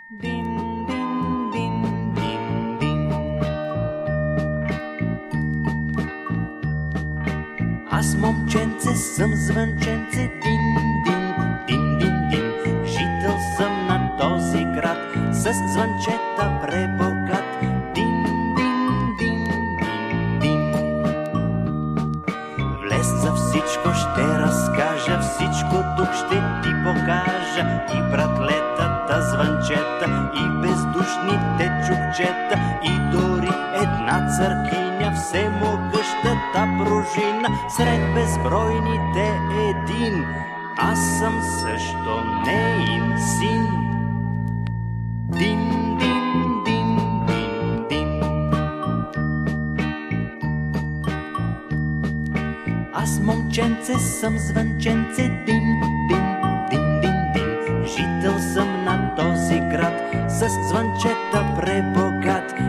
Дин, дин, дин, дин, дин. Аз момченце съм звънченце, дин, дин, дин, дин, дин. Жител съм на този град, с звънчета пребогат. Дин, дин, дин, дин, дин. Влез за всичко ще разкажа, всичко тук ще ти покажа. И братлетата звънчета, и бездушните чукчета, и дори една църкиня, всемогъщата пружина. Сред безбройните един, аз съм също неин син. Дин, дин, дин, дин, дин. Аз момченце съм звънченце, дин, дин, дин, дин, дин. Жител съм на този град, с звънчета пребогат.